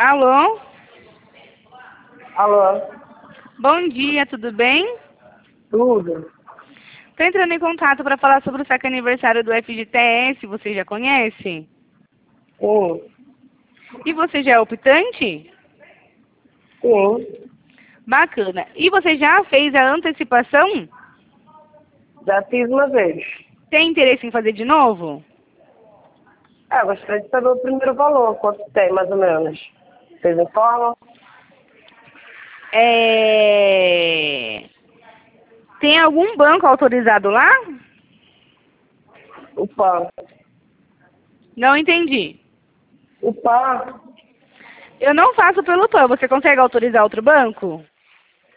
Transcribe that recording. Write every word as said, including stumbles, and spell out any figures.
Alô? Alô? Bom dia, tudo bem? Tudo? Estou entrando em contato para falar sobre o saque aniversário do F G T S, você já conhece? Sim. E você já é optante? Sim. Bacana. E você já fez a antecipação? Já fiz uma vez. Tem interesse em fazer de novo? É, gostaria de saber o primeiro valor, quanto tem, mais ou menos. Vocês informam? É... Tem algum banco autorizado lá? O P A N. Não entendi. O P A N? Eu não faço pelo P A N. Você consegue autorizar outro banco?